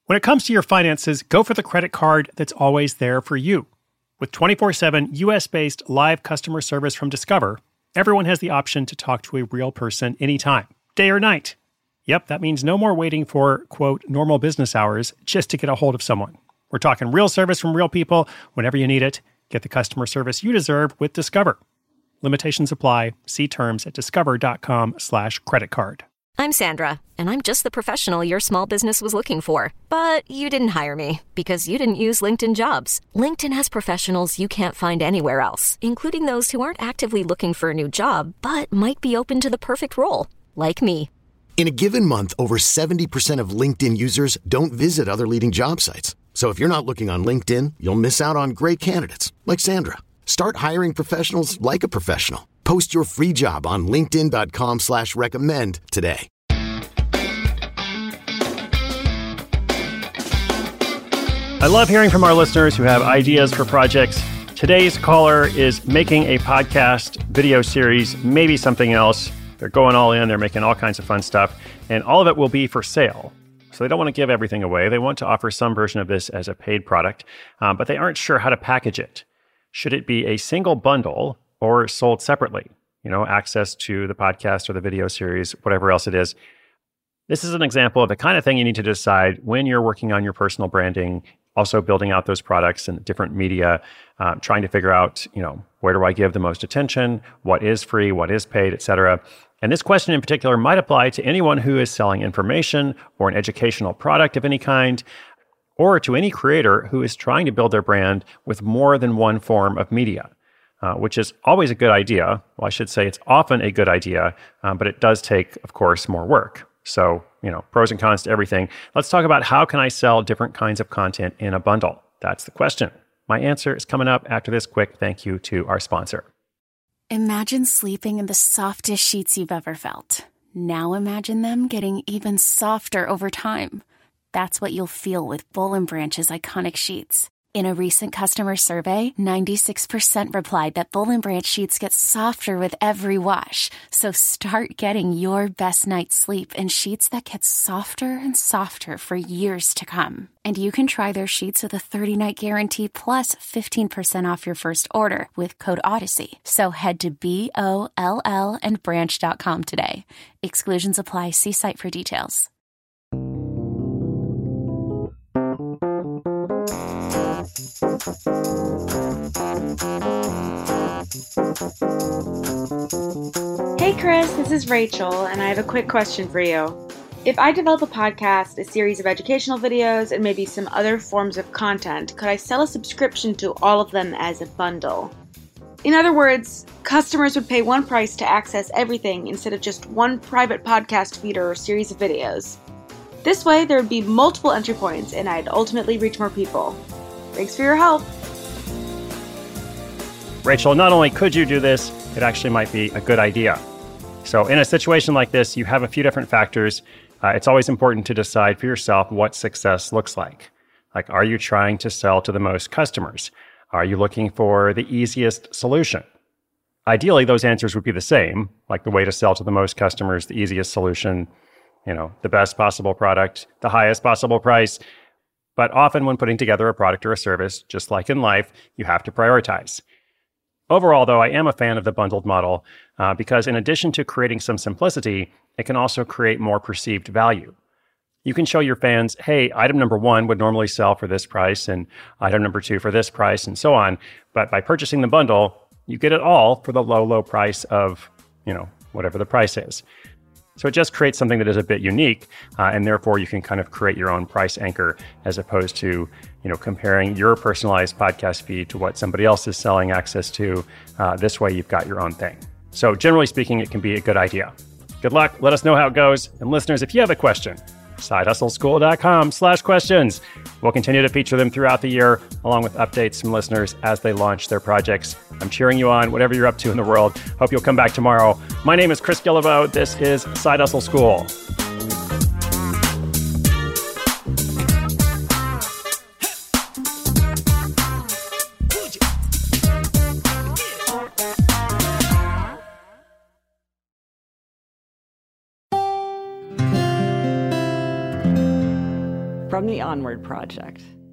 When it comes to your finances, go for the credit card that's always there for you. With 24/7 US-based live customer service from Discover, everyone has the option to talk to a real person anytime, day or night. Yep, that means no more waiting for, quote, normal business hours just to get a hold of someone. We're talking real service from real people whenever you need it. Get the customer service you deserve with Discover. Limitations apply. See terms at discover.com/creditcard. I'm Sandra, and I'm just the professional your small business was looking for. But you didn't hire me because you didn't use LinkedIn Jobs. LinkedIn has professionals you can't find anywhere else, including those who aren't actively looking for a new job, but might be open to the perfect role, like me. In a given month, over 70% of LinkedIn users don't visit other leading job sites. So if you're not looking on LinkedIn, you'll miss out on great candidates like Sandra. Start hiring professionals like a professional. Post your free job on linkedin.com/recommend today. I love hearing from our listeners who have ideas for projects. Today's caller is making a podcast, video series, maybe something else. They're going all in. They're making all kinds of fun stuff. And all of it will be for sale. So they don't want to give everything away. They want to offer some version of this as a paid product, but they aren't sure how to package it. Should it be a single bundle or sold separately? You know, access to the podcast or the video series, whatever else it is. This is an example of the kind of thing you need to decide when you're working on your personal branding, also building out those products and different media, trying to figure out, where do I give the most attention? What is free? What is paid, et cetera. And this question in particular might apply to anyone who is selling information or an educational product of any kind, or to any creator who is trying to build their brand with more than one form of media, which is always a good idea. Well, I should say it's often a good idea, but it does take, of course, more work. So, pros and cons to everything. Let's talk about how can I sell different kinds of content in a bundle? That's the question. My answer is coming up after this quick thank you to our sponsor. Imagine sleeping in the softest sheets you've ever felt. Now imagine them getting even softer over time. That's what you'll feel with Boll & Branch's iconic sheets. In a recent customer survey, 96% replied that Boll & Branch sheets get softer with every wash. So start getting your best night's sleep in sheets that get softer and softer for years to come. And you can try their sheets with a 30-night guarantee plus 15% off your first order with code Odyssey. So head to BOLL and branch.com today. Exclusions apply. See site for details. Hey Chris, this is Rachel, and I have a quick question for you. If I develop a podcast, a series of educational videos, and maybe some other forms of content, could I sell a subscription to all of them as a bundle? In other words, customers would pay one price to access everything instead of just one private podcast feeder or series of videos. This way, there would be multiple entry points, and I'd ultimately reach more people. Thanks for your help. Rachel, not only could you do this, it actually might be a good idea. So in a situation like this, you have a few different factors. It's always important to decide for yourself what success looks like. Like, are you trying to sell to the most customers? Are you looking for the easiest solution? Ideally, those answers would be the same, like the way to sell to the most customers, the easiest solution, the best possible product, the highest possible price. But often when putting together a product or a service, just like in life, you have to prioritize. Overall, though, I am a fan of the bundled model because in addition to creating some simplicity, it can also create more perceived value. You can show your fans, hey, item number 1 would normally sell for this price and item number 2 for this price and so on. But by purchasing the bundle, you get it all for the low price of, whatever the price is. So it just creates something that is a bit unique, and therefore you can kind of create your own price anchor as opposed to, comparing your personalized podcast feed to what somebody else is selling access to. This way you've got your own thing. So generally speaking, it can be a good idea. Good luck. Let us know how it goes. And listeners, if you have a question, sidehustleschool.com/questions. We'll continue to feature them throughout the year, along with updates from listeners as they launch their projects. I'm cheering you on, whatever you're up to in the world. Hope you'll come back tomorrow. My name is Chris Guillebeau. This is Side Hustle School. from the Onward Project.